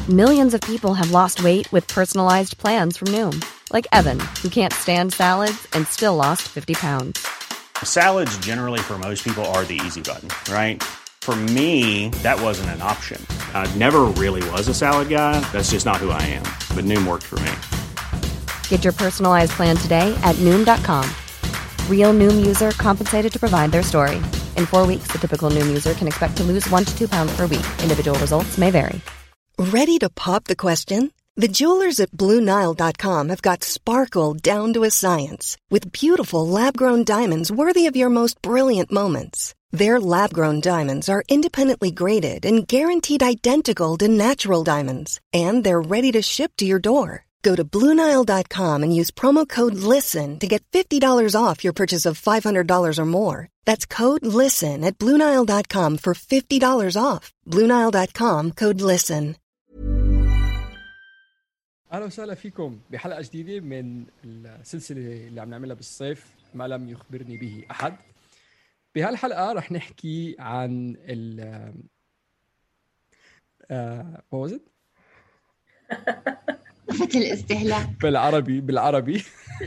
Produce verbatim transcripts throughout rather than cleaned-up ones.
Millions of people have lost weight with personalized plans from Noom. Like Evan, who can't stand salads and still lost fifty pounds. Salads generally for most people are the easy button, right? For me, that wasn't an option. I never really was a salad guy. That's just not who I am. But Noom worked for me. Get your personalized plan today at Noom dot com. Real Noom user compensated to provide their story. In four weeks, the typical Noom user can expect to lose one to two pounds per week. Individual results may vary. Ready to pop the question? The jewelers at Blue Nile dot com have got sparkle down to a science with beautiful lab-grown diamonds worthy of your most brilliant moments. Their lab-grown diamonds are independently graded and guaranteed identical to natural diamonds, and they're ready to ship to your door. Go to Blue Nile dot com and use promo code LISTEN to get fifty dollars off your purchase of five hundred dollars or more. That's code LISTEN at Blue Nile dot com for fifty dollars off. Blue Nile dot com, code LISTEN. أهلا وسهلا فيكم بحلقة جديدة من السلسلة اللي عم نعملها بالصيف ما لم يخبرني به أحد. بهالحلقة رح نحكي عن ال آه what was it؟ ثقافة الاستهلاك بالعربي بالعربي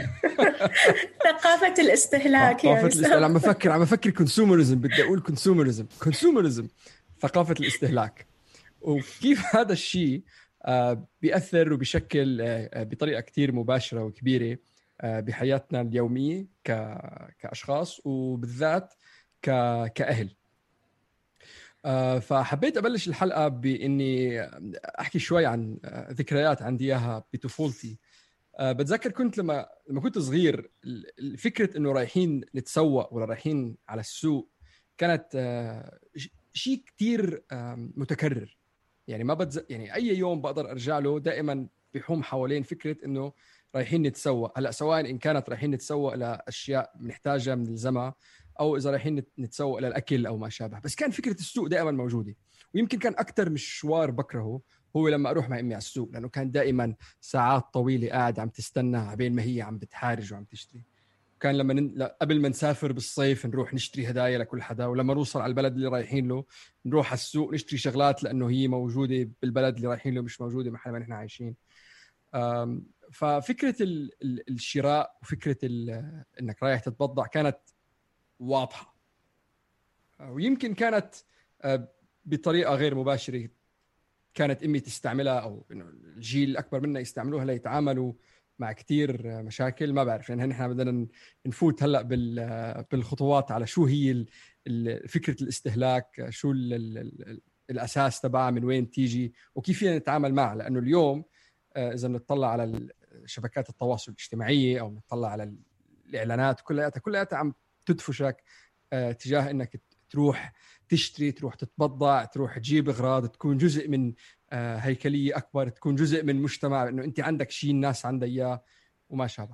ثقافة الاستهلاك. ثقافة الاستهلاك. عم بفكر عم بفكر كونسومرزم، بدي أقول كونسومرزم كونسومرزم ثقافة الاستهلاك، وكيف هذا الشيء آه بيأثر وبيشكل آه بطريقة كتير مباشرة وكبيرة آه بحياتنا اليومية كأشخاص وبالذات كأهل. آه فحبيت أبلش الحلقة بإني أحكي شوي عن آه ذكريات عندي إياها بطفولتي. آه بتذكر كنت لما لما كنت صغير فكرة إنه رايحين نتسوق ولا رايحين على السوق كانت آه شيء كتير آه متكرر. يعني ما بتز... يعني أي يوم بقدر أرجع له دائما بيحوم حوالين فكرة إنه رايحين نتسوق. هلأ سواء إن كانت رايحين نتسوق لأشياء بنحتاجها من الزمن أو إذا رايحين نتسوق للأكل أو ما شابه، بس كان فكرة السوق دائما موجودة. ويمكن كان أكتر مشوار بكرهه هو لما أروح مع أمي على السوق، لأنه كان دائما ساعات طويلة قاعد عم تستنى عبين ما هي عم بتحارج وعم تشتري. كان لما ن... قبل ما نسافر بالصيف نروح نشتري هدايا لكل حدا، ولما نوصل على البلد اللي رايحين له نروح على السوق نشتري شغلات لأنه هي موجودة بالبلد اللي رايحين له مش موجودة محل ما نحن عايشين. ففكرة ال... ال... الشراء وفكرة ال... إنك رايح تتبضع كانت واضحة، ويمكن كانت بطريقة غير مباشرة كانت أمي تستعملها أو الجيل الأكبر منا يستعملوها ليتعاملوا مع كتير مشاكل. ما بعرف يعني نحن بدنا نفوت هلأ بالخطوات على شو هي فكرة الاستهلاك، شو الأساس تبعها، من وين تيجي وكيف نتعامل معها. لأنه اليوم إذا نطلع على شبكات التواصل الاجتماعي أو نطلع على الإعلانات كلها كلها عم تدفشك تجاه إنك تروح تشتري، تروح تتبضع، تروح تجيب أغراض، تكون جزء من هيكلية أكبر، تكون جزء من مجتمع، إنه أنت عندك شيء الناس عندها إياه وما شابه.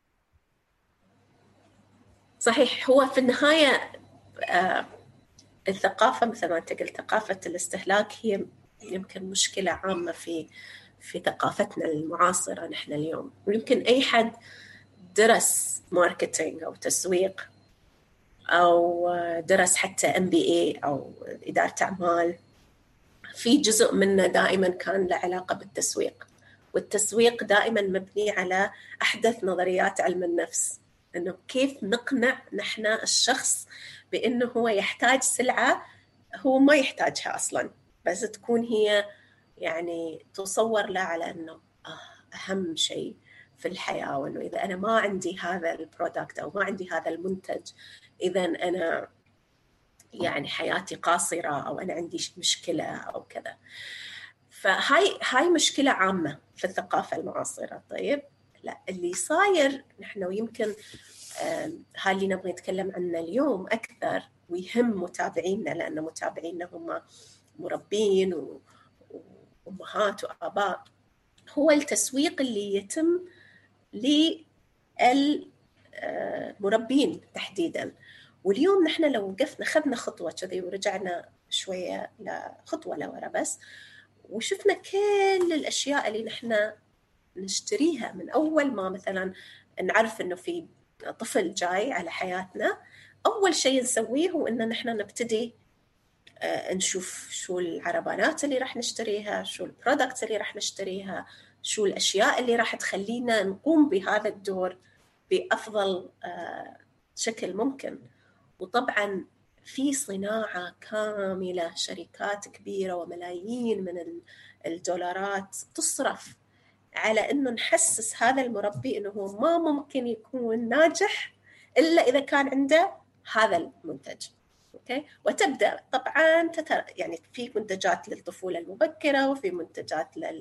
صحيح. هو في النهاية آه الثقافة مثل ما أنت قلت ثقافة الاستهلاك هي يمكن مشكلة عامة في في ثقافتنا المعاصرة نحن اليوم. ويمكن أي حد درس ماركتينج أو تسويق أو درس حتى إم بي إيه أو إدارة أعمال، في جزء منه دائما كان له علاقة بالتسويق، والتسويق دائما مبني على أحدث نظريات علم النفس، إنه كيف نقنع نحن الشخص بأنه هو يحتاج سلعة هو ما يحتاجها أصلا، بس تكون هي يعني تصور له على أنه أهم شيء في الحياة، وأنه إذا أنا ما عندي هذا البرودكت أو ما عندي هذا المنتج إذا أنا يعني حياتي قاصرة أو أنا عندي مشكلة أو كذا. فهاي هاي مشكلة عامة في الثقافة المعاصرة. طيب لا، اللي صاير نحن ويمكن هاي اللي نبغى نتكلم عنه اليوم أكثر ويهم متابعينا، لأن متابعينا هم مربين وأمهات وآباء، هو التسويق اللي يتم للمربين تحديداً. واليوم نحن لو وقفنا خذنا خطوة كذي ورجعنا شوية لخطوة لورا بس وشفنا كل الأشياء اللي نحن نشتريها من أول ما مثلا نعرف إنه في طفل جاي على حياتنا، أول شيء نسويه هو إن نحن نبتدي نشوف شو العربانات اللي راح نشتريها، شو البرودكتس اللي راح نشتريها، شو الأشياء اللي راح تخلينا نقوم بهذا الدور بأفضل شكل ممكن. وطبعاً في صناعة كاملة، شركات كبيرة وملايين من الدولارات تصرف على إنه نحسس هذا المربي إنه هو ما ممكن يكون ناجح إلا إذا كان عنده هذا المنتج. أوكي؟ وتبدأ طبعاً تتر... يعني في منتجات للطفولة المبكرة، وفي منتجات لل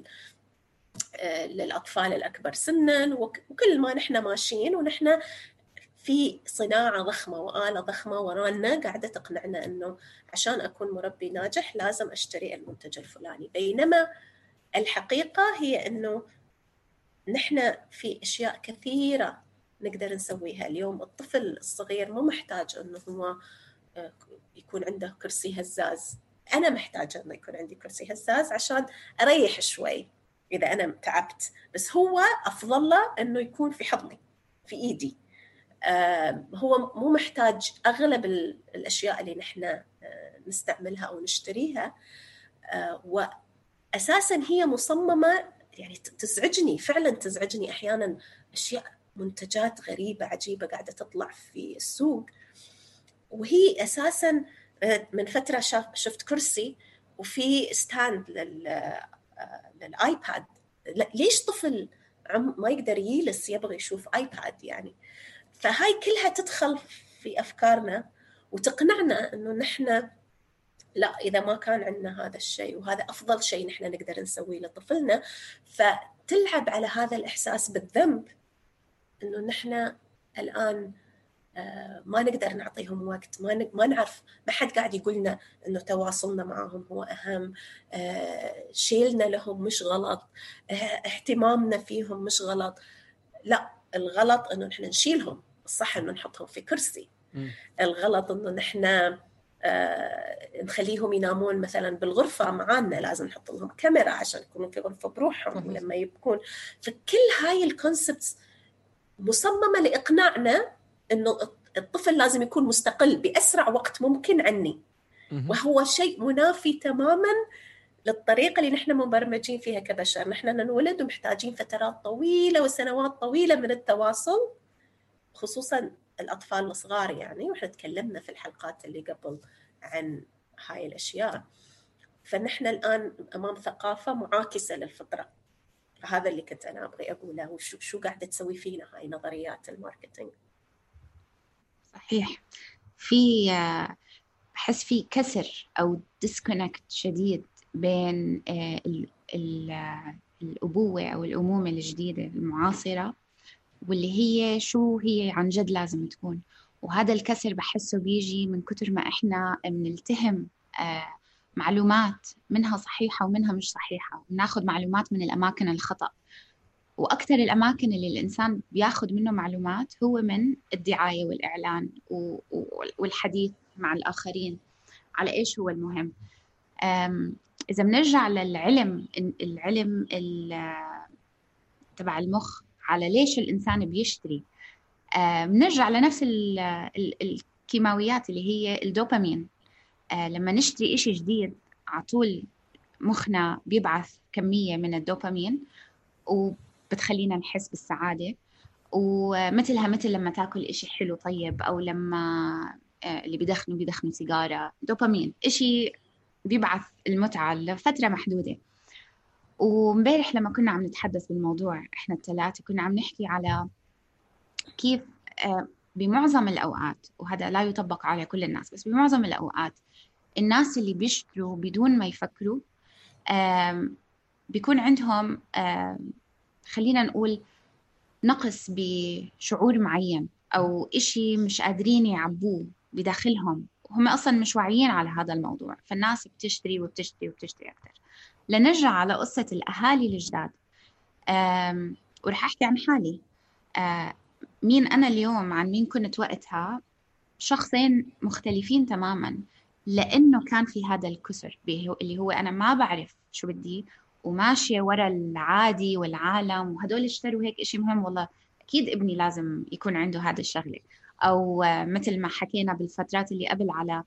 للأطفال الأكبر سناً، وكل ما نحن ماشيين ونحن في صناعة ضخمة وآلة ضخمة ورانا قاعدة تقنعنا أنه عشان أكون مربي ناجح لازم أشتري المنتج الفلاني. بينما الحقيقة هي أنه نحن في أشياء كثيرة نقدر نسويها اليوم. الطفل الصغير مو محتاج أنه هو يكون عنده كرسي هزاز، أنا محتاجة أنه يكون عندي كرسي هزاز عشان أريح شوي إذا أنا تعبت، بس هو أفضل له أنه يكون في حضني في إيدي. آه هو مو محتاج أغلب الأشياء اللي نحن آه نستعملها أو نشتريها. آه وأساساً هي مصممة يعني تزعجني، فعلاً تزعجني أحياناً أشياء منتجات غريبة عجيبة قاعدة تطلع في السوق، وهي أساساً آه من فترة شفت كرسي وفي ستاند لل آه للآيباد. ليش طفل ما يقدر يجلس يبغى يشوف آيباد يعني؟ فهاي كلها تدخل في أفكارنا وتقنعنا أنه نحن لا، إذا ما كان عندنا هذا الشيء وهذا أفضل شيء نحن نقدر نسويه لطفلنا، فتلعب على هذا الإحساس بالذنب أنه نحن الآن ما نقدر نعطيهم وقت، ما ما نعرف، ما حد قاعد يقولنا إنه تواصلنا معهم هو أهم، شيلنا لهم مش غلط، اهتمامنا فيهم مش غلط. لا، الغلط إنه نحن نشيلهم، الصح إنه نحطهم في كرسي. م. الغلط إنه نحن آه نخليهم ينامون مثلا بالغرفة معانا، لازم نحط لهم كاميرا عشان يكونوا في غرفة بروحهم لما يبكون. فكل هاي الكونسبتس مصممة لإقناعنا إنه الطفل لازم يكون مستقل بأسرع وقت ممكن عني، م. وهو شيء منافي تماما للطريقة اللي نحن مبرمجين فيها كبشر. نحن ننولد ومحتاجين فترات طويلة وسنوات طويلة من التواصل، خصوصا الأطفال الصغار يعني، وإحنا تكلمنا في الحلقات اللي قبل عن هاي الأشياء. فنحن الآن أمام ثقافة معاكسة للفطرة. هذا اللي كنت أنا أبغي أقوله، وشو شو قاعدة تسوي فينا هاي نظريات الماركتينج. صحيح، في بحس في كسر أو ديسكونكت شديد بين ال ال الأبوة أو الأمومة الجديدة المعاصرة واللي هي شو هي عن جد لازم تكون. وهذا الكسر بحسه بيجي من كتر ما إحنا بنلتهم معلومات منها صحيحة ومنها مش صحيحة، وناخد معلومات من الأماكن الخطأ. وأكثر الأماكن اللي الإنسان بياخد منه معلومات هو من الدعاية والإعلان والحديث مع الآخرين على إيش هو المهم. إذا بنرجع للعلم، العلم تبع المخ على ليش الإنسان بيشتري، بنرجع لنفس الكيماويات اللي هي الدوبامين. لما نشتري إشي جديد عطول مخنا بيبعث كمية من الدوبامين وبتخلينا نحس بالسعادة، ومثلها مثل لما تاكل إشي حلو طيب، أو لما اللي بيدخنوا بيدخنوا سيجارة، دوبامين إشي بيبعث المتعة لفترة محدودة. ومبارح لما كنا عم نتحدث بالموضوع إحنا الثلاثة كنا عم نحكي على كيف بمعظم الأوقات، وهذا لا يطبق على كل الناس، بس بمعظم الأوقات الناس اللي بيشتروا بدون ما يفكروا بيكون عندهم خلينا نقول نقص بشعور معين أو إشي مش قادرين يعبوه بداخلهم، وهم أصلا مش واعيين على هذا الموضوع. فالناس بتشتري وبتشتري وبتشتري أكتر. لنرجع على قصة الأهالي الجداد، ورح أحكي عن حالي. مين أنا اليوم عن مين كنت وقتها، شخصين مختلفين تماماً، لأنه كان في هذا الكسر اللي هو أنا ما بعرف شو بدي وماشية ورا العادي والعالم، وهدول اشتروا هيك إشي مهم، والله أكيد ابني لازم يكون عنده هذا الشغلة. أو مثل ما حكينا بالفترات اللي قبل على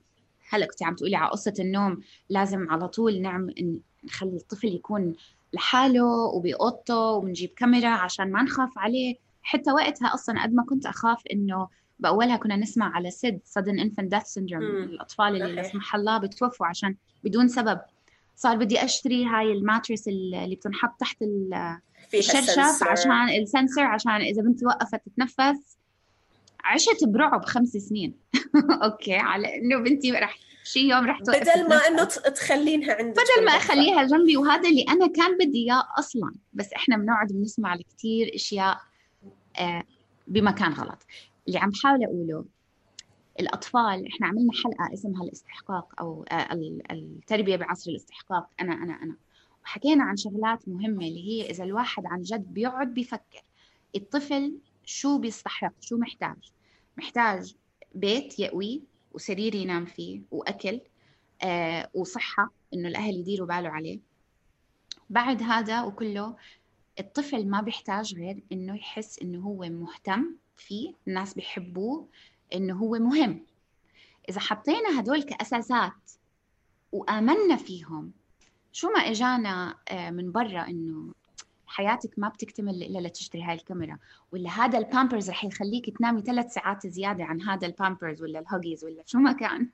هلا كنت عم تقولي على قصة النوم، لازم على طول نعمل نخلي الطفل يكون لحاله وبأوضته ونجيب كاميرا عشان ما نخاف عليه. حتى وقتها أصلا قد ما كنت أخاف إنه بأولها كنا نسمع على سد sudden infant death syndrome، الأطفال اللي لا سمح الله بتوفوا عشان بدون سبب. صار بدي أشتري هاي الماتريس اللي بتنحط تحت الشرشف عشان السنسر، عشان إذا بنتي وقفت تتنفس. عشت برعب خمس سنين أوكي على إنه بنتي رح شي يوم رح توقف بدل ما إنه تخلينها عندك، بدل ما أخليها جنبي. وهذا اللي أنا كان بدي إياه أصلاً، بس إحنا بنقعد بنسمع لكتير إشياء آه بمكان غلط. اللي عم بحاول أقوله الأطفال، إحنا عملنا حلقة اسمها الاستحقاق أو آه التربية بعصر الاستحقاق، أنا أنا أنا وحكينا عن شغلات مهمة اللي هي إذا الواحد عن جد بيقعد بيفكر الطفل شو بيستحق، شو محتاج. محتاج بيت يأوي وسرير ينام فيه وأكل آه وصحة، إنه الأهل يديروا باله عليه. بعد هذا وكله الطفل ما بيحتاج غير إنه يحس إنه هو مهتم فيه، الناس بيحبوه، إنه هو مهم. إذا حطينا هدول كأساسات وآمنا فيهم، شو ما إجانا آه من برا إنه حياتك ما بتكتمل إلا لتشتري هاي الكاميرا، ولا هذا البامبرز رح يخليك تنامي ثلاث ساعات زيادة عن هذا البامبرز ولا الهوجيز ولا شو ما كان.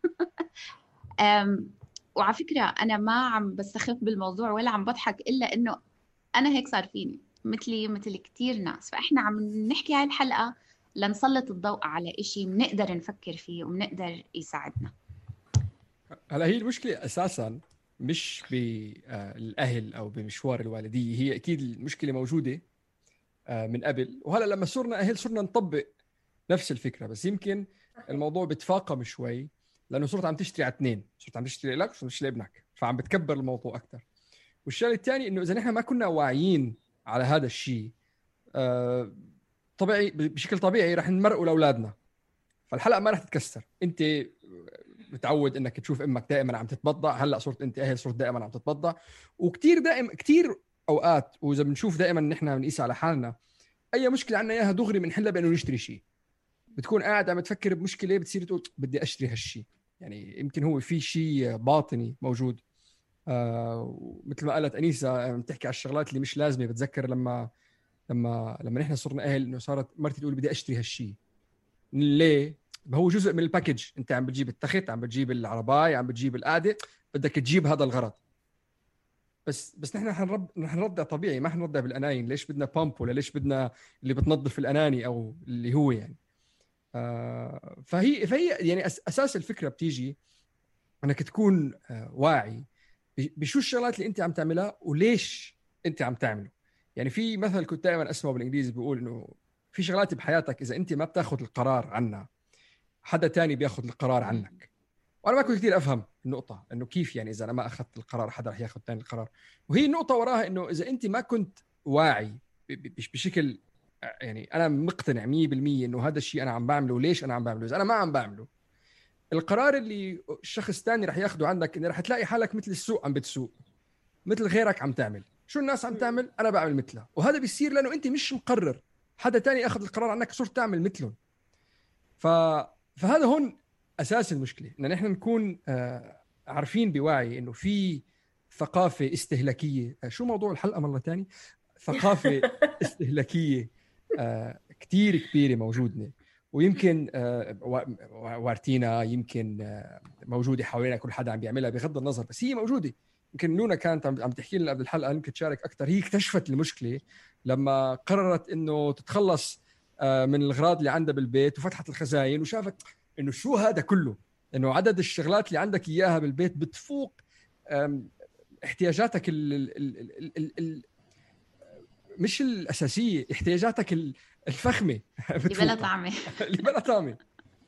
وعلى فكرة أنا ما عم بستخف بالموضوع ولا عم بضحك، إلا إنه أنا هيك صار فيني مثلي مثل كتير ناس. فإحنا عم نحكي هاي الحلقة لنسلط الضوء على إشي بنقدر نفكر فيه وبنقدر يساعدنا. هلا هي المشكلة أساساً مش بالأهل أو بمشوار الوالدية، هي أكيد المشكلة موجودة من قبل، وهلأ لما صرنا أهل صرنا نطبق نفس الفكرة، بس يمكن الموضوع بتفاقم شوي لأنه صرت عم تشتري على اثنين، صرت عم تشتري لك وصرت تشتري لابنك، فعم بتكبر الموضوع أكتر. والشيء الثاني إنه إذا نحن ما كنا واعيين على هذا الشيء طبيعي بشكل طبيعي رح نمرقوا لأولادنا، فالحلقة ما رح تتكسر. أنت متعود انك تشوف امك دائما عم تتبضع، هلا صرت انت اهل صرت دائما عم تتبضع، وكتير دائما كتير اوقات واذا بنشوف دائما ان احنا بنقيس على حالنا اي مشكله عنا اياها دغري بنحلها بانه نشتري شيء. بتكون قاعد عم تفكر بمشكله بتصير تقول بدي اشتري هالشيء، يعني يمكن هو في شيء باطني موجود. آه مثل ما قالت انيسه بتحكي على الشغلات اللي مش لازمه. بتذكر لما لما لما نحن صرنا اهل انه صارت مرتي تقول بدي اشتري هالشيء، ليه؟ هو جزء من الباكج، انت عم بتجيب التخت، عم بتجيب العرباية، عم بتجيب القعدة، بدك تجيب هذا الغرض. بس بس نحن حنرد نحنردع طبيعي، ما حنردع بالاناين. ليش بدنا بامب ولا ليش بدنا اللي بتنظف الاناني او اللي هو يعني آه فهي فهي يعني اساس الفكرة بتيجي انك تكون آه واعي بشو الشغلات اللي انت عم تعملها وليش انت عم تعمله. يعني في مثل كنت دائما اسمعه بالانجليزي بيقول انه في شغلات بحياتك اذا انت ما بتاخذ القرار عنها حدا تاني بياخذ القرار عنك. وانا ما كنت كثير افهم النقطه انه كيف يعني اذا انا ما اخذت القرار حدا رح ياخذ تاني القرار. وهي النقطه وراها انه اذا انت ما كنت واعي بشكل يعني انا مقتنع مية بالمية انه هذا الشيء انا عم بعمله وليش انا عم بعمله، اذا انا ما عم بعمله القرار اللي الشخص تاني رح ياخده عنك انه رح تلاقي حالك مثل السوق عم بتسوق، مثل غيرك عم تعمل شو الناس عم تعمل انا بعمل مثلها. وهذا بيصير لانه انت مش مقرر، حدا تاني اخذ القرار عنك صرت تعمل مثلهم. ف فهذا هون أساس المشكلة، إن نحن نكون آه عارفين بوعي إنه في ثقافة استهلاكية. آه شو موضوع الحلقة مرة تاني؟ ثقافة استهلاكية آه كتير كبيرة موجودة، ويمكن آه وارتينا يمكن آه موجودة حوالينا، كل حدا عم بيعملها بغض النظر، بس هي موجودة. يمكن نونا كانت عم تحكي لنا قبل الحلقة، يمكن تشارك أكتر. هي اكتشفت المشكلة لما قررت إنه تتخلص من الأغراض اللي عندها بالبيت وفتحت الخزائن وشافت إنه شو هذا كله، إنه عدد الشغلات اللي عندك إياها بالبيت بتفوق احتياجاتك ال ال ال ال ال مش الأساسية، احتياجاتك الفخمة اللي بلا طعمة اللي بلا طعمة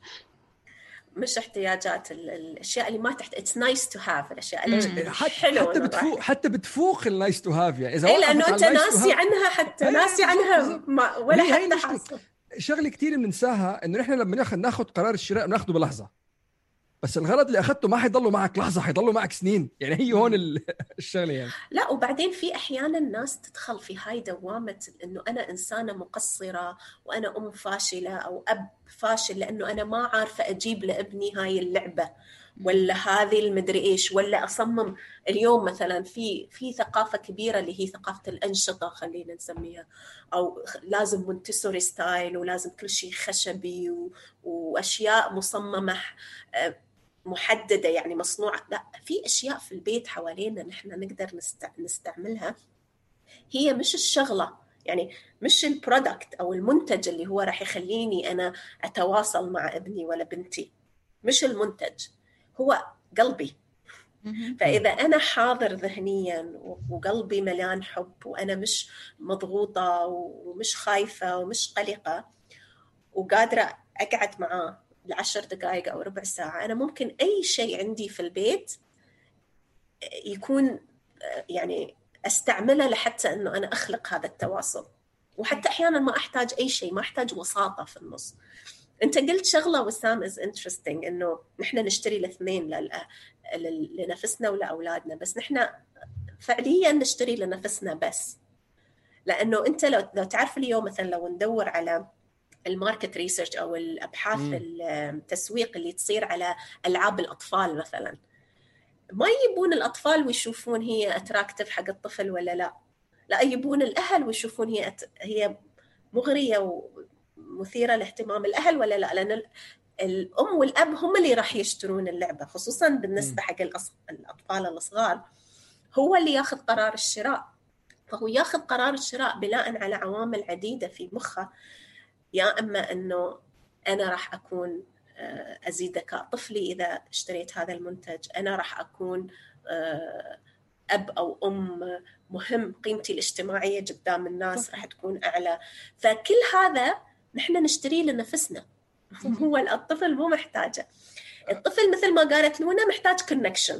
مش احتياجات الاشياء اللي ما تحت اتس نايس تو هاف، الاشياء اللي حلوه حتى بتفوق حتى بتفوق النايس تو هاف. يعني اذا إيه لانه انت ناسي عنها، حتى ناسي عنها ما ولا حتى حاسه. شغله كثير بننساها انه نحن لما ناخذ ناخذ قرار الشراء بناخذه بلحظه، بس الغرض اللي اخذته ما حيضلوا معك لحظه، حيضلوا معك سنين. يعني هي هون الشغله يعني. لا وبعدين في احيانا الناس تدخل في هاي دوامه انه انا انسانه مقصره وانا ام فاشله او اب فاشل لانه انا ما عارفه اجيب لابني هاي اللعبه، ولا هذه المدري إيش، ولا أصمم اليوم مثلا في في ثقافة كبيرة اللي هي ثقافة الأنشطة خلينا نسميها، أو لازم مونتسوري ستايل ولازم كل شيء خشبي و... وأشياء مصممة محددة يعني مصنوعة. لا، في أشياء في البيت حوالينا نحن نقدر نست... نستعملها، هي مش الشغلة يعني مش البرودكت أو المنتج اللي هو راح يخليني أنا أتواصل مع ابني ولا بنتي، مش المنتج، هو قلبي. فإذا أنا حاضر ذهنيا وقلبي مليان حب وأنا مش مضغوطة ومش خايفة ومش قلقة وقادرة أقعد معاه لعشر دقائق أو ربع ساعة، أنا ممكن أي شيء عندي في البيت يكون يعني أستعمله لحتى أنه أنا أخلق هذا التواصل. وحتى أحيانا ما أحتاج أي شيء، ما أحتاج وساطة في النص. أنت قلت شغلة وسام is interesting، إنه نحن نشتري الاثنين لنفسنا ولأولادنا، بس نحن فعليا نشتري لنفسنا بس. لأنه أنت لو لو تعرف اليوم مثلا لو ندور على الماركت ريسيرش أو الأبحاث التسويق اللي تصير على ألعاب الأطفال مثلا، ما يبون الأطفال ويشوفون هي أتراكتيف حق الطفل ولا لا، لا يبون الأهل ويشوفون هي أت... هي مغرية ومثيرة لاهتمام الأهل ولا لا، لأن الأم والأب هم اللي راح يشترون اللعبة، خصوصا بالنسبة حق الأص... الأطفال الصغار، هو اللي ياخذ قرار الشراء. فهو ياخذ قرار الشراء بناء على عوامل عديدة في مخه، يا أما أنه أنا راح أكون أزيد ذكاء طفلي إذا اشتريت هذا المنتج، أنا راح أكون أب أو أم مهم، قيمتي الاجتماعية قدام الناس راح تكون أعلى. فكل هذا نحن نشتريه لنفسنا. هو الطفل مو محتاجه. الطفل مثل ما قالت لونا محتاج كونكشن.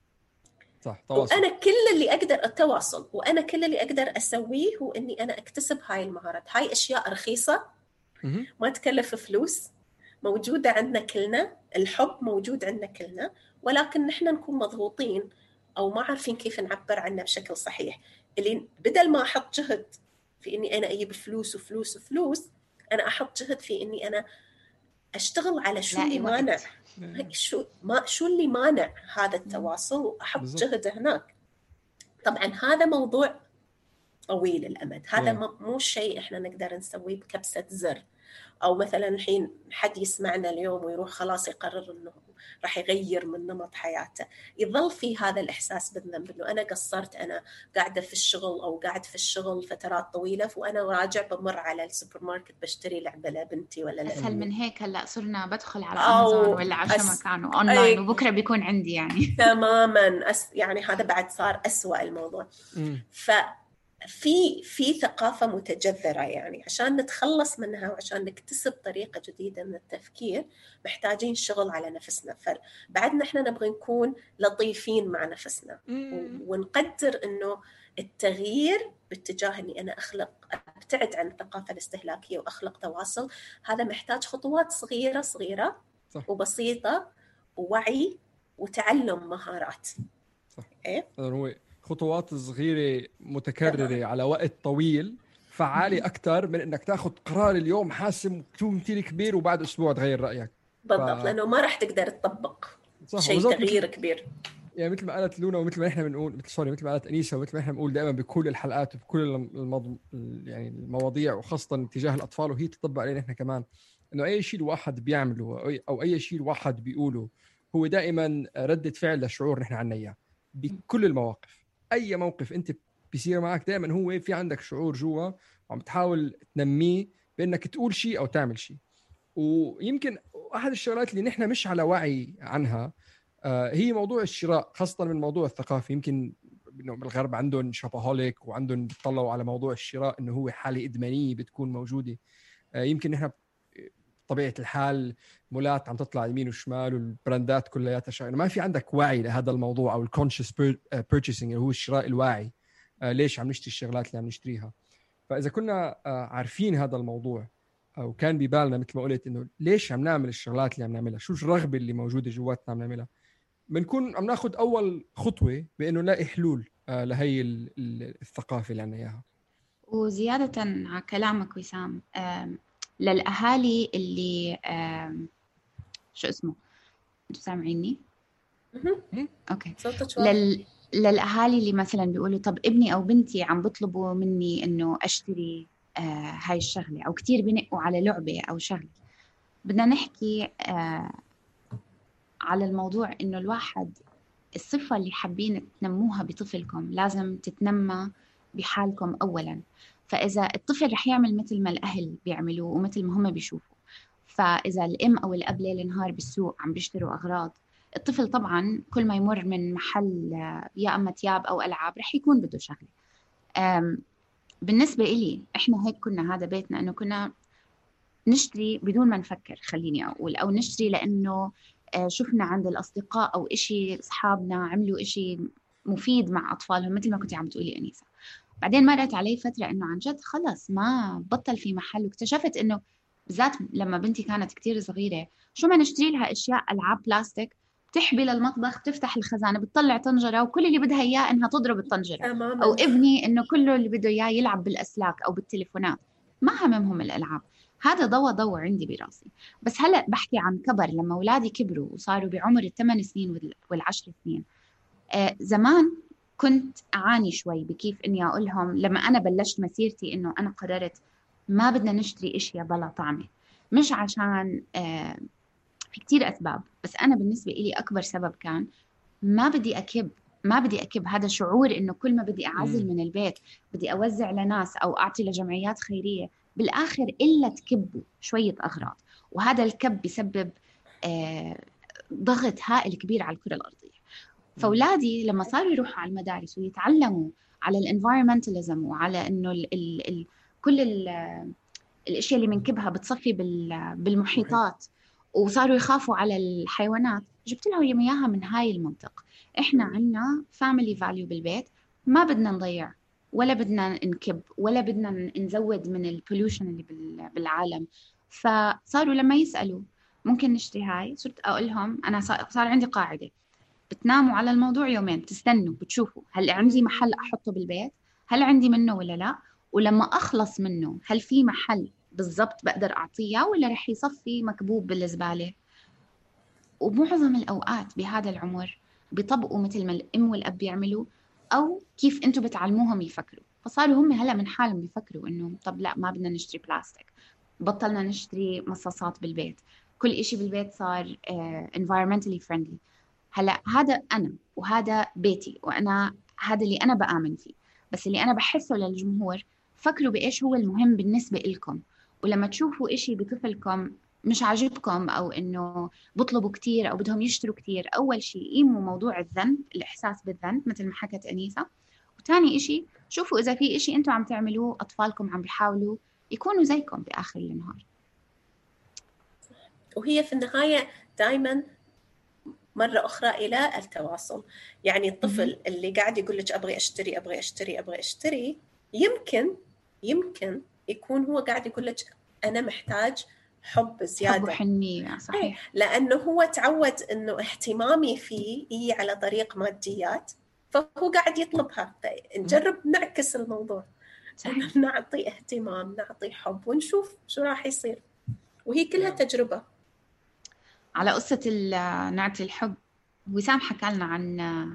صح، تواصل. وأنا كل اللي أقدر التواصل، وأنا كل اللي أقدر أسويه هو إني أنا أكتسب هاي المهارات. هاي أشياء رخيصة ما تكلف فلوس، موجودة عندنا كلنا، الحب موجود عندنا كلنا، ولكن نحن نكون مضغوطين أو ما عارفين كيف نعبر عنه بشكل صحيح. اللي بدل ما أحط جهد في إني أنا أجيب فلوس وفلوس وفلوس، أنا أحط جهد في إني أنا أشتغل على شو اللي مانع، شو ما شو اللي مانع هذا التواصل، وأحط جهد هناك. طبعا هذا موضوع طويل الأمد، هذا مو شيء إحنا نقدر نسويه بكبسة زر. أو مثلا الحين حد يسمعنا اليوم ويروح خلاص يقرر إنه راح يغير من نمط حياته، يظل في هذا الإحساس بالذنب إنه أنا قصرت، أنا قاعدة في الشغل أو قاعد في الشغل فترات طويلة، وأنا راجع بمر على السوبر ماركت بشتري لعبة لبنتي ولا لأمي. أسهل من هيك هلا صرنا بدخل على أمازون ولا على شو مكان أونلاين وبكرة بيكون عندي يعني تماما أس... يعني هذا بعد صار أسوأ الموضوع. ف في في ثقافة متجذرة يعني عشان نتخلص منها وعشان نكتسب طريقة جديدة من التفكير محتاجين شغل على نفسنا. فبعدنا احنا نبغى نكون لطيفين مع نفسنا ونقدر انه التغيير باتجاه اني انا اخلق ابتعد عن الثقافة الاستهلاكية واخلق تواصل، هذا محتاج خطوات صغيرة صغيرة صح. وبسيطة ووعي وتعلم مهارات. صح. ايه خطوات صغيرة متكررة على وقت طويل فعالي أكتر من إنك تأخذ قرار اليوم حاسم كتير كبير وبعد أسبوع تغير رأيك. بالضبط ف... لأنه ما راح تقدر تطبق شيء تغيير مثل... كبير. يعني مثل ما قالت لونا ومثل ما إحنا بنقول مثل سوري مثل ما قالت أنيسة ومثل ما إحنا بنقول دائما بكل الحلقات وبكل المض... يعني المواضيع وخاصة تجاه الأطفال، وهي تطبق علينا إحنا كمان، إنه أي شيء الواحد بيعمله أو أي شيء الواحد بيقوله هو دائما ردة فعل لشعور نحن عنا إياه بكل المواقف. أي موقف أنت بيصير معك دائما هو في عندك شعور جوا وعم تحاول تنميه بأنك تقول شيء أو تعمل شيء. ويمكن أحد الشغلات اللي نحن مش على وعي عنها هي موضوع الشراء، خاصة من موضوع الثقافي. يمكن بالغرب عندهم شوبهوليك وعندهم بيطلعوا على موضوع الشراء إنه هو حالة إدمانية بتكون موجودة. يمكن نحن طبيعة الحال مولات عم تطلع يمين وشمال والبراندات كلياتها شغالة، ما في عندك وعي لهذا الموضوع أو الكونشس بيرتشيسنج اللي هو الشراء الواعي. ليش عم نشتري الشغلات اللي عم نشتريها؟ فإذا كنا عارفين هذا الموضوع أو كان ببالنا مثل ما قلت إنه ليش عم نعمل الشغلات اللي عم نعملها، شو الرغبة اللي موجودة جواتنا عم نعملها، بنكون عم ناخد أول خطوة بإنه نلاقي حلول لهي الثقافة اللي عنا إياها. وزيادة على كلامك وسام، للأهالي اللي شو اسمه، أنتوا سامعيني؟ اوكي. صوتك واضح. لل... للاهالي اللي مثلا بيقولوا طب ابني او بنتي عم بيطلبوا مني انه اشتري آه هاي الشغله، او كتير بنقوا على لعبه او شغله، بدنا نحكي آه على الموضوع انه الواحد الصفه اللي حابين تنموها بطفلكم لازم تتنمى بحالكم اولا. فاذا الطفل رح يعمل مثل ما الاهل بيعملوا ومثل ما هم بيشوفوا، فاذا الام او الاب ليل نهار بالسوق عم بيشتروا اغراض، الطفل طبعا كل ما يمر من محل يا اما ثياب او العاب رح يكون بده شغله. بالنسبه إلي احنا هيك كنا، هذا بيتنا، انه كنا نشتري بدون ما نفكر، خليني اقول، او نشتري لانه شفنا عند الاصدقاء او إشي اصحابنا عملوا إشي مفيد مع اطفالهم، مثل ما كنت عم تقولي انيسه. بعدين مرت علي فتره انه عن جد خلص ما بطل في محل، واكتشفت انه بالذات لما بنتي كانت كتير صغيره شو ما نشتري لها اشياء العاب بلاستيك، بتحبي للمطبخ بتفتح الخزانه بتطلع طنجره وكل اللي بدها اياه انها تضرب الطنجره. تماماً. او ابني انه كله اللي بده اياه يلعب بالاسلاك او بالتليفونات، ما هممهم الالعاب. هذا ضوى ضوى عندي براسي. بس هلا بحكي عن كبر، لما اولادي كبروا وصاروا بعمر الثمان سنين والعشر سنين، آه زمان كنت اعاني شوي بكيف اني اقول لهم لما انا بلشت مسيرتي انه انا قررت ما بدنا نشتري اشياء بلا طعمه، مش عشان آه في كتير اسباب، بس انا بالنسبه لي اكبر سبب كان ما بدي اكب ما بدي اكب هذا شعور انه كل ما بدي اعزل من البيت بدي اوزع لناس او اعطي لجمعيات خيريه، بالاخر الا تكبوا شويه اغراض، وهذا الكب بيسبب آه ضغط هائل كبير على الكره الارضيه. فاولادي لما صاروا يروحوا على المدارس ويتعلموا على الانفايرمنتاليزم وعلى انه ال ال ال كل ال الاشياء اللي بنكبها بتصفي بالمحيطات، وصاروا يخافوا على الحيوانات، جبت لهم اياها من هاي المنطق. احنا عنا فاميلي فاليو بالبيت، ما بدنا نضيع ولا بدنا نكب ولا بدنا نزود من البوليوشن اللي بالعالم. فصاروا لما يسالوا ممكن نشتري هاي، صرت اقول لهم انا صار عندي قاعده، بتناموا على الموضوع يومين، تستنوا بتشوفوا هل عندي محل احطه بالبيت، هل عندي منه ولا لا، ولما اخلص منه هل في محل بالضبط بقدر اعطيه ولا رح يصفي مكبوب بالزباله. ومعظم الاوقات بهذا العمر بيطبقوا مثل ما الام والاب بيعملوا او كيف انتم بتعلموهم يفكروا. فصاروا هم هلا من حالهم بيفكروا انه طب لا ما بدنا نشتري بلاستيك، بطلنا نشتري مصاصات بالبيت، كل إشي بالبيت صار uh, environmentally friendly. هلا هذا انا وهذا بيتي وانا هذا اللي انا بآمن فيه، بس اللي انا بحسه للجمهور فكروا بايش هو المهم بالنسبه لكم. ولما تشوفوا إشي بطفلكم مش عاجبكم او انه بطلبوا كتير او بدهم يشتروا كتير، اول شيء قيموا موضوع الذنب، الاحساس بالذنب مثل ما حكت انيسه، وثاني إشي شوفوا اذا في إشي انتم عم تعملوه اطفالكم عم بيحاولوا يكونوا زيكم باخر النهار. وهي في النهايه دائما مرة أخرى إلى التواصل. يعني الطفل اللي قاعد يقول لك أبغي أشتري أبغي أشتري أبغي أشتري يمكن يمكن يكون هو قاعد يقول لك أنا محتاج حب زيادة، حب وحنية، صحيح. لأنه هو تعود أنه اهتمامي فيه هي على طريق ماديات، فهو قاعد يطلبها. فنجرب نعكس الموضوع، صحيح. نعطي اهتمام، نعطي حب، ونشوف شو راح يصير. وهي كلها تجربة. على قصة نعطي الحب، وسام حكى لنا عن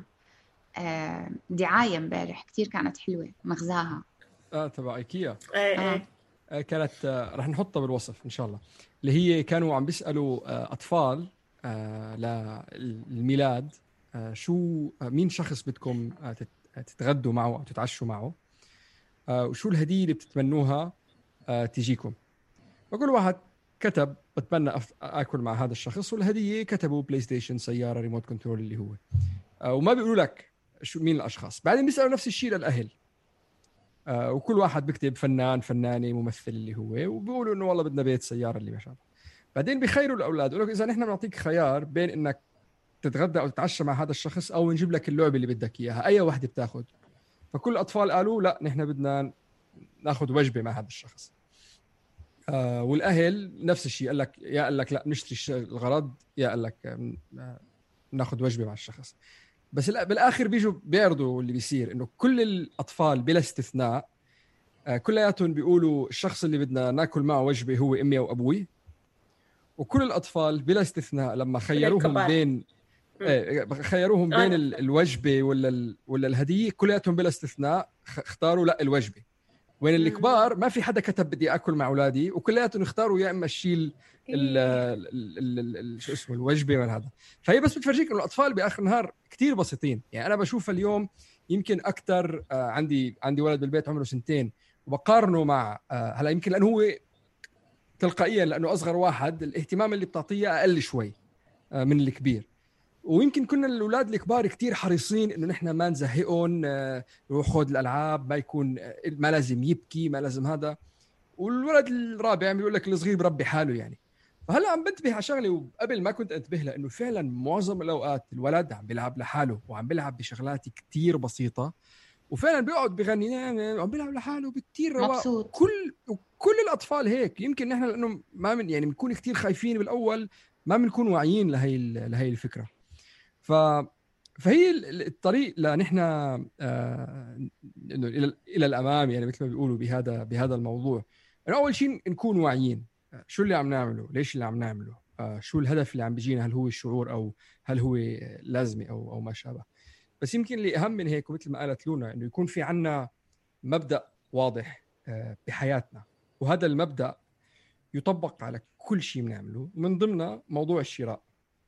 دعاية امبارح كتير كانت حلوة، مغزاها اه تبع ايكيا. آه. آه. كانت آه رح نحطها بالوصف ان شاء الله. اللي هي كانوا عم بيسألوا آه اطفال آه للميلاد آه شو آه مين شخص بدكم آه تتغدوا معه او تتعشوا معه، آه وشو الهدية اللي بتتمنوها آه تجيكم. وكل واحد كتب بتمنى اكل مع هذا الشخص، والهديه كتبوا بلاي ستيشن، سياره، ريموت كنترول اللي هو آه وما بيقولوا لك شو مين الاشخاص. بعدين بيسالوا نفس الشيء للاهل آه وكل واحد بيكتب فنان، فنانه، ممثل اللي هو، وبيقولوا انه والله بدنا بيت، سياره، اللي ما شابه. بعدين بيخيروا الاولاد، يقولوا اذا نحن بنعطيك خيار بين انك تتغدى او تتعشى مع هذا الشخص او نجيب لك اللعبه اللي بدك اياها، اي واحده بتاخذ؟ فكل الاطفال قالوا لا نحن بدنا ناخذ وجبه مع هذا الشخص. آه والاهل نفس الشيء، قال لك يا قال لك لا نشتري الغرض، يا قال لك ناخذ وجبه مع الشخص. بس بالاخر بيجوا بيعرضوا اللي بيصير انه كل الاطفال بلا استثناء آه كلياتهم بيقولوا الشخص اللي بدنا ناكل معه وجبه هو امي او ابوي. وكل الاطفال بلا استثناء لما خيروهم بين خيروهم بين الوجبة ولا ولا الهدية، كلياتهم بلا استثناء اختاروا لا الوجبة. وين الكبار ما في حدا كتب بدي أكل مع أولادي، وكلياتهم اختاروا يا إما الشيء ال شو اسمه الوجبة من هذا. فهي بس بتفرجيك إنه الأطفال بآخر النهار كتير بسيطين. يعني أنا بشوف اليوم يمكن أكتر، عندي عندي ولد بالبيت عمره سنتين وبقارنه مع هلا يمكن لأنه هو تلقائيا لأنه أصغر واحد الاهتمام اللي بتعطيه أقل شوي من الكبير. ويمكن كنا الأولاد الكبار كتير حريصين إنه نحن ما نزهقهم، نروح خذ الألعاب، ما يكون ما لازم يبكي، ما لازم هذا. والولد الرابع بيقول لك الصغير بربي حاله يعني. فهلا عم بنتبه على شغله وقبل ما كنت انتبه لها، إنه فعلا معظم الأوقات الولد عم بيلعب لحاله وعم بيلعب بشغلات كتير بسيطة، وفعلا بيقعد بغني عم بيلعب لحاله بكتير رواق. كل كل الأطفال هيك. يمكن نحن لأنه ما من يعني بنكون كتير خايفين بالأول، ما بنكون واعيين لهي لهي الفكرة. ف فهي الطريق لنحن آه انه الى الى الامام، يعني مثل ما بيقولوا بهذا بهذا الموضوع. يعني اول شيء نكون واعيين شو اللي عم نعمله، ليش اللي عم نعمله، آه شو الهدف اللي عم بيجينا، هل هو الشعور او هل هو لازمه او او ما شابه. بس يمكن اللي اهم من هيك ومثل ما قالت لونا انه يكون في عنا مبدا واضح آه بحياتنا، وهذا المبدا يطبق على كل شيء بنعمله، من ضمنه موضوع الشراء.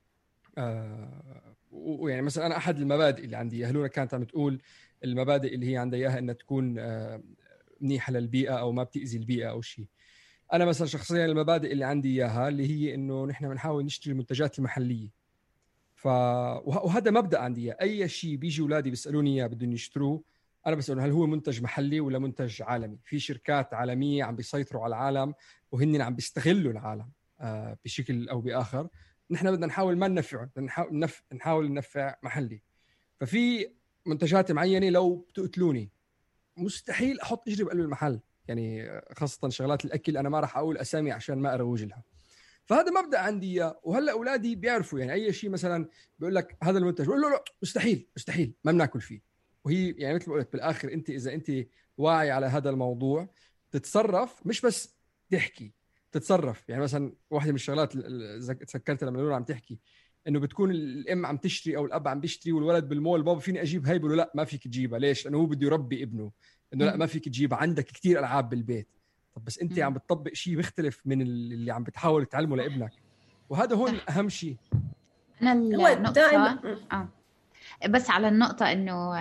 آه ويعني مثلا أنا أحد المبادئ اللي عندي، هلونا كانت عم تقول المبادئ اللي هي عندها إياها إنها تكون منيحة للبيئة أو ما بتأذي البيئة أو شيء. أنا مثلا شخصيا المبادئ اللي عندي إياها اللي هي إنه نحن بنحاول نشتري المنتجات المحلية. ف وهذا مبدأ عندي، أي شيء بيجي أولادي بيسألوني إياه بدهم يشتروه، أنا بسألهم هل هو منتج محلي ولا منتج عالمي. في شركات عالمية عم بيسيطروا على العالم وهن عم بيستغلوا العالم بشكل أو بآخر. نحن بدنا نحاول ما ننفعه، نحاول نف... نحاول ننفع محلي. ففي منتجات معينة لو بتقتلوني مستحيل أحط إجري بقلب المحل، يعني خاصة شغلات الأكل أنا ما راح أقول أسامي عشان ما أروج لها. فهذا مبدأ عندي. وهلأ أولادي بيعرفوا يعني أي شيء مثلا بيقول لك هذا المنتج بقول له لا مستحيل مستحيل ما بناكل فيه. وهي يعني مثل ما قلت بالآخر أنت إذا أنت واعي على هذا الموضوع تتصرف، مش بس تحكي تتصرف. يعني مثلا واحدة من الشغلات تذكرت لما نور عم تحكي انه بتكون الام عم تشتري او الاب عم بيشتري والولد بالمول، بابا فيني اجيب هاي، بقول له لا ما فيك تجيبها. ليش؟ لانه هو بده يربي ابنه انه لا ما فيك تجيبها، عندك كتير العاب بالبيت. طب بس انت عم بتطبق شيء مختلف من اللي عم بتحاول تعلمه لابنك، وهذا هون اهم شيء. انا النقطه اه بس على النقطه انه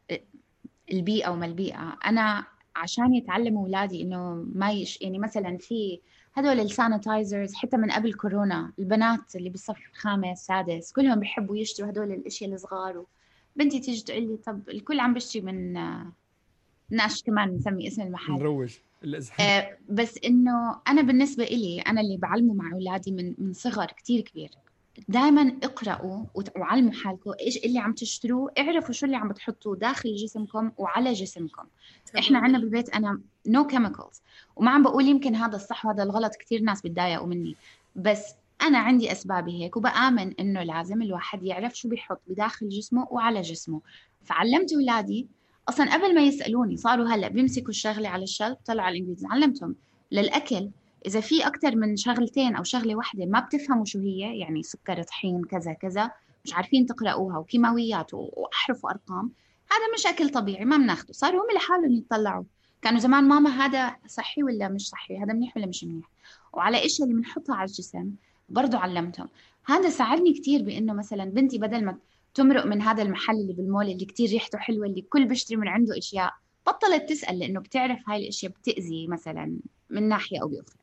البيئه وما البيئه، انا عشان يتعلموا أولادي إنه ما يش يعني مثلا في هذول السانيتايزرز حتى من قبل كورونا، البنات اللي بالصف الخامس سادس كلهم بيحبوا يشتروا هذول الأشياء الصغار. بنتي تيجي تقول لي طب الكل عم بيشتري من ناش كمان نسمي اسم المحل نروج آه بس إنه أنا بالنسبة إلي أنا اللي بعلمه مع أولادي من من صغر كتير كبير، دائما اقرأوا وعلموا حالكم إيش اللي عم تشتروه، اعرفوا شو اللي عم بتحطوه داخل جسمكم وعلى جسمكم. إحنا عنا بالبيت أنا no chemicals، وما عم بقول يمكن هذا الصح وهذا الغلط، كتير ناس بتضايقوا مني، بس أنا عندي أسبابي هيك، وبآمن إنه لازم الواحد يعرف شو بيحط بداخل جسمه وعلى جسمه. فعلمت أولادي أصلا قبل ما يسألوني، صاروا هلأ بيمسكوا الشغلة على الشلف طلعوا على الإنجليزي. علمتهم للأكل إذا في أكتر من شغلتين أو شغلة واحدة ما بتفهموا شو هي، يعني سكر طحين كذا كذا مش عارفين تقرأوها وكيماويات وأحرف وأرقام، هذا مش أكل طبيعي ما بناخده. صاروا هم لحالهم يتطلعوا. كانوا زمان ماما هذا صحي ولا مش صحي، هذا منيح ولا مش منيح. وعلى إشياء اللي بنحطها على الجسم برضو علمتهم. هذا ساعدني كتير بإنه مثلا بنتي بدل ما تمرق من هذا المحل اللي بالمول اللي كتير ريحته حلوة اللي كل بشتري من عنده إشياء، بطلت تسأل لأنه بتعرف هاي الأشياء بتأذي مثلا من ناحية أو بأخرى.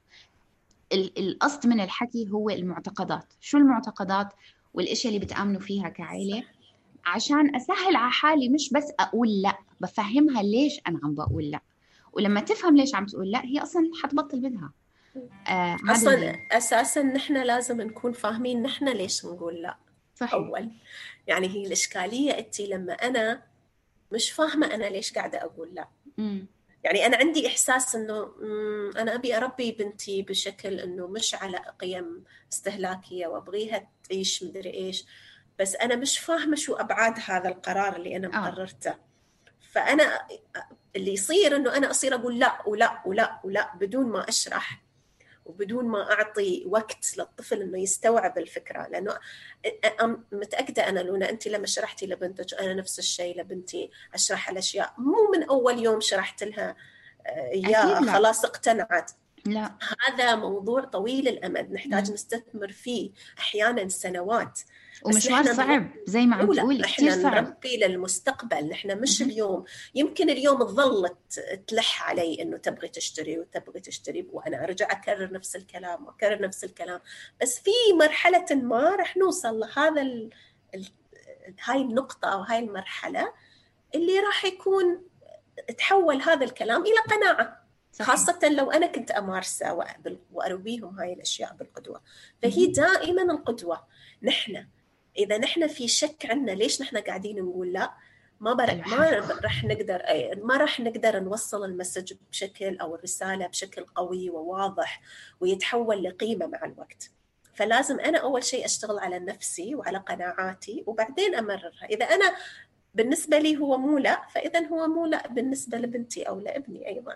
القصد من الحكي هو المعتقدات، شو المعتقدات والاشياء اللي بتآمنوا فيها كعائلة، عشان أسهل على حالي مش بس أقول لا، بفهمها ليش أنا عم بقول لا، ولما تفهم ليش عم تقول لا هي أصلا حتبطل بدها. آه أصلا أساسا نحن لازم نكون فاهمين نحن ليش نقول لا. صحيح. أول يعني هي الإشكالية أنتي لما أنا مش فاهمة أنا ليش قاعدة أقول لا. م. يعني أنا عندي إحساس إنه أنا أبي أربي بنتي بشكل إنه مش على قيم استهلاكية وأبغيها تعيش مدري إيش، بس أنا مش فاهمة شو أبعاد هذا القرار اللي أنا مقررته. فأنا اللي يصير إنه أنا أصير أقول لا ولا ولا ولا بدون ما أشرح، وبدون ما أعطي وقت للطفل إنه يستوعب الفكرة. لأنه متأكدة أنا لونا أنت لما شرحتي لبنتك أنا نفس الشيء لبنتي أشرح الأشياء، مو من أول يوم شرحت لها يا خلاص اقتنعت. لا، هذا موضوع طويل الأمد نحتاج م. نستثمر فيه أحيانا سنوات، ومشوار صعب زي ما عم تقولي، كتير صعب. نربي للمستقبل، نحن مش م. اليوم. يمكن اليوم تظلت تلح علي إنه تبغي تشتري وتبغي تشتري، وأنا أرجع أكرر نفس الكلام وأكرر نفس الكلام، بس في مرحلة ما رح نوصل لهذا ال... ال... هاي النقطة أو هاي المرحلة اللي راح يكون تحول هذا الكلام إلى قناعة. صحيح. خاصة لو أنا كنت أمارسه وأرويهم هاي الأشياء بالقدوة، فهي دائما القدوة. نحن إذا نحن في شك عنا ليش نحن قاعدين نقول لا، ما برك ما رح نقدر ما رح نقدر نوصل المسج بشكل أو الرسالة بشكل قوي وواضح ويتحول لقيمة مع الوقت. فلازم أنا أول شيء أشتغل على نفسي وعلى قناعاتي وبعدين أمررها. إذا أنا بالنسبة لي هو مو لا، فإذا هو مو لا بالنسبة لبنتي أو لابني أيضا.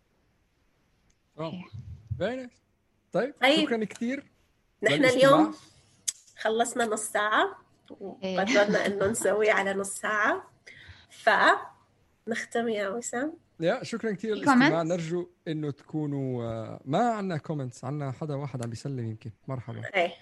باين. طيب أي. شكرا كثير. نحن اليوم خلصنا نص ساعة وقدرنا إنه نسوي على نص ساعة، فنختم يا وسام. يا شكرا كثير للاستماع. نرجو إنه تكونوا ما عنا كومنتس، عنا حدا واحد عم بيسلم يمكن. مرحبا. إيه.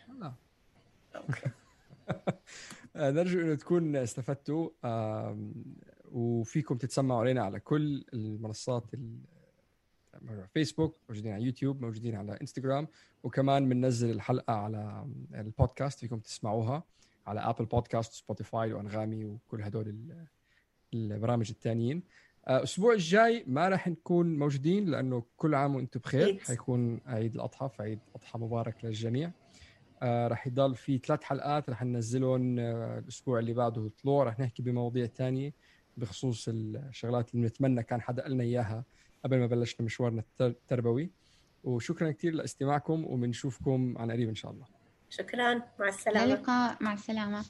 نرجو إنه تكون استفدتوا، وفيكم تتسمعوا علينا على كل المنصات، فيسبوك، موجودين على يوتيوب، موجودين على انستغرام، وكمان بننزل الحلقة على البودكاست، فيكم تسمعوها على أبل بودكاست، سبوتيفاي وأنغامي وكل هدول البرامج التانيين. أسبوع الجاي ما راح نكون موجودين لأنه كل عام وأنتم بخير، حيكون عيد الأضحى، فعيد أضحى مبارك للجميع. راح يضل في ثلاث حلقات راح ننزلهم الأسبوع اللي بعده طلوع، راح نحكي بمواضيع تانية بخصوص الشغلات اللي نتمنى كان حدا قلنا إياها قبل ما بلشنا مشوارنا التربوي. وشكرا كثير لاستماعكم، وبنشوفكم عن قريب إن شاء الله. شكرا، مع السلامة. اللقاء، مع السلامة.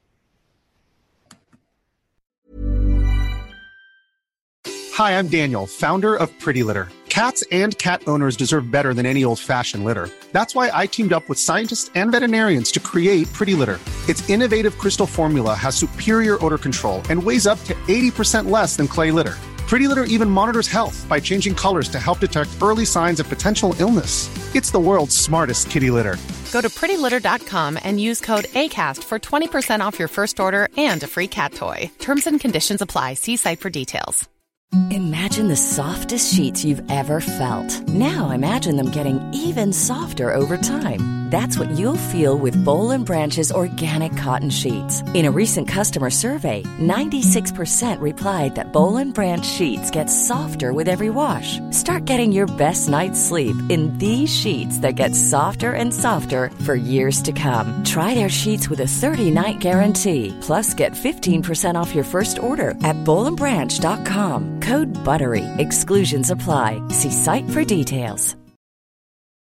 Hi, I'm Daniel, founder of Pretty Litter. Cats and cat owners deserve better than any old-fashioned litter. That's why I teamed up with scientists and veterinarians to create Pretty Litter. Its innovative crystal formula has superior odor control and weighs up to eighty percent less than clay litter. Pretty Litter even monitors health by changing colors to help detect early signs of potential illness. It's the world's smartest kitty litter. Go to pretty litter dot com and use code ACAST for twenty percent off your first order and a free cat toy. Terms and conditions apply. See site for details. Imagine the softest sheets you've ever felt. Now imagine them getting even softer over time. That's what you'll feel with Boll and Branch's organic cotton sheets. In a recent customer survey, ninety-six percent replied that Boll and Branch sheets get softer with every wash. Start getting your best night's sleep in these sheets that get softer and softer for years to come. Try their sheets with a thirty-night guarantee. Plus, get fifteen percent off your first order at boll and branch dot com. Code BUTTERY. Exclusions apply. See site for details.